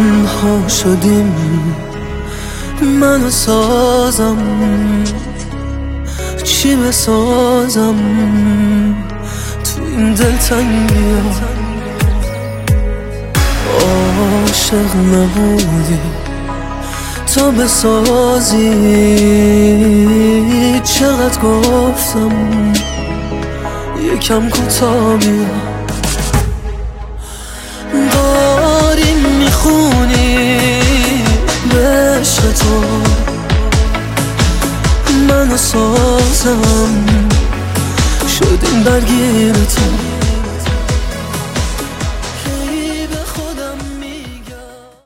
تنها شدیم، منو سازم چی بسازم تو این دلتنگی ها. عاشق نبودی تا بسازی، چقدر گفتم یکم کوتاه بیا. داری میخونی به عشق تو، منو سازم شدیم درگیر تو.